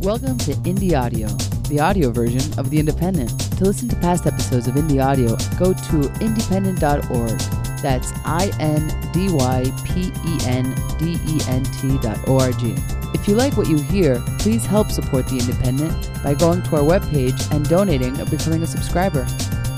Welcome to Indie Audio, the audio version of The Independent. To listen to past episodes of Indie Audio, go to independent.org. That's INDYPENDENT.org. If you like what you hear, please help support The Independent by going to our webpage and donating or becoming a subscriber.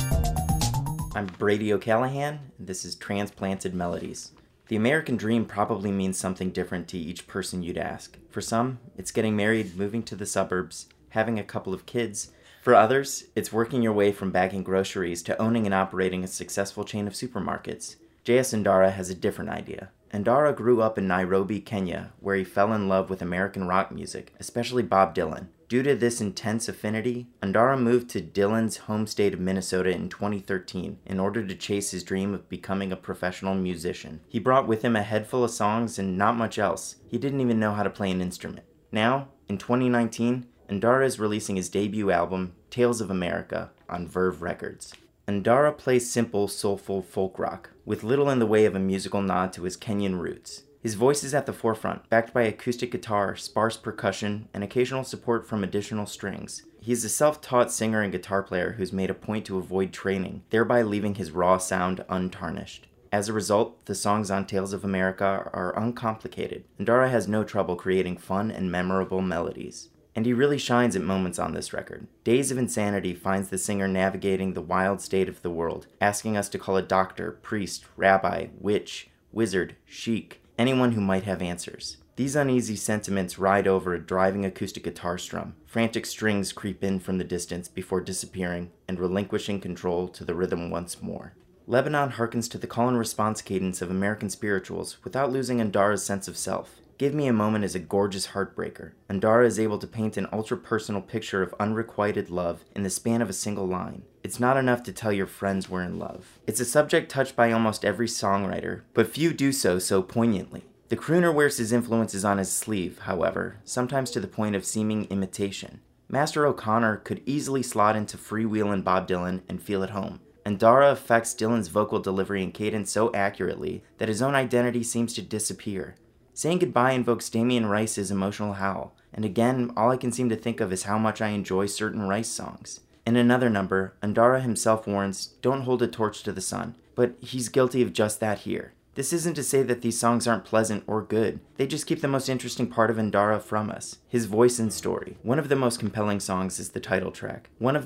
I'm Brady O'Callahan, and this is Transplanted Melodies. The American dream probably means something different to each person you'd ask. For some, it's getting married, moving to the suburbs, having a couple of kids. For others, it's working your way from bagging groceries to owning and operating a successful chain of supermarkets. J.S. Ndara has a different idea. Ndara grew up in Nairobi, Kenya, where he fell in love with American rock music, especially Bob Dylan. Due to this intense affinity, Ndara moved to Dylan's home state of Minnesota in 2013 in order to chase his dream of becoming a professional musician. He brought with him a head full of songs and not much else. He didn't even know how to play an instrument. Now, in 2019, Ndara is releasing his debut album, Tales of America, on Verve Records. Ndara plays simple, soulful folk rock, with little in the way of a musical nod to his Kenyan roots. His voice is at the forefront, backed by acoustic guitar, sparse percussion, and occasional support from additional strings. He is a self-taught singer and guitar player who's made a point to avoid training, thereby leaving his raw sound untarnished. As a result, the songs on Tales of America are uncomplicated. Ndara has no trouble creating fun and memorable melodies. And he really shines at moments on this record. Days of Insanity finds the singer navigating the wild state of the world, asking us to call a doctor, priest, rabbi, witch, wizard, sheik, anyone who might have answers. These uneasy sentiments ride over a driving acoustic guitar strum. Frantic strings creep in from the distance before disappearing and relinquishing control to the rhythm once more. Lebanon harkens to the call and response cadence of American spirituals without losing Ndara's sense of self. Give Me a Moment is a gorgeous heartbreaker. Ndara is able to paint an ultra-personal picture of unrequited love in the span of a single line. It's not enough to tell your friends we're in love. It's a subject touched by almost every songwriter, but few do so poignantly. The crooner wears his influences on his sleeve, however, sometimes to the point of seeming imitation. Master O'Connor could easily slot into freewheelin' Bob Dylan and feel at home. Ndara affects Dylan's vocal delivery and cadence so accurately that his own identity seems to disappear. Saying Goodbye invokes Damien Rice's emotional howl, and again, all I can seem to think of is how much I enjoy certain Rice songs. In another number, Ndara himself warns, don't hold a torch to the sun, but he's guilty of just that here. This isn't to say that these songs aren't pleasant or good, they just keep the most interesting part of Ndara from us, his voice and story. One of the most compelling songs is the title track, where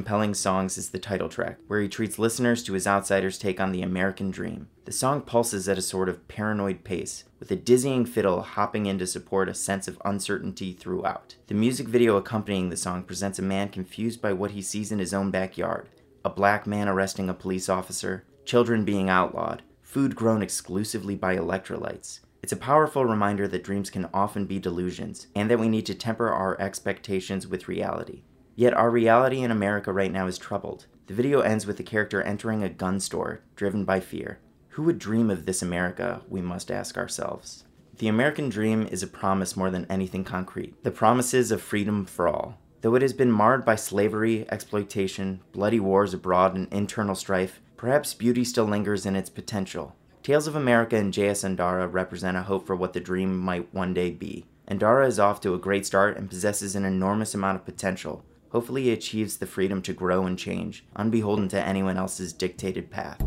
he treats listeners to his outsider's take on the American dream. The song pulses at a sort of paranoid pace, with a dizzying fiddle hopping in to support a sense of uncertainty throughout. The music video accompanying the song presents a man confused by what he sees in his own backyard. A black man arresting a police officer, children being outlawed, food grown exclusively by electrolytes. It's a powerful reminder that dreams can often be delusions, and that we need to temper our expectations with reality. Yet our reality in America right now is troubled. The video ends with the character entering a gun store, driven by fear. Who would dream of this America, we must ask ourselves. The American dream is a promise more than anything concrete. The promises of freedom for all. Though it has been marred by slavery, exploitation, bloody wars abroad, and internal strife, perhaps beauty still lingers in its potential. Tales of America and J.S. Ndara represent a hope for what the dream might one day be. Ndara is off to a great start and possesses an enormous amount of potential. Hopefully he achieves the freedom to grow and change, unbeholden to anyone else's dictated path.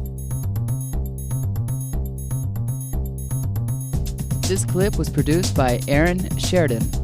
This clip was produced by Aaron Sheridan.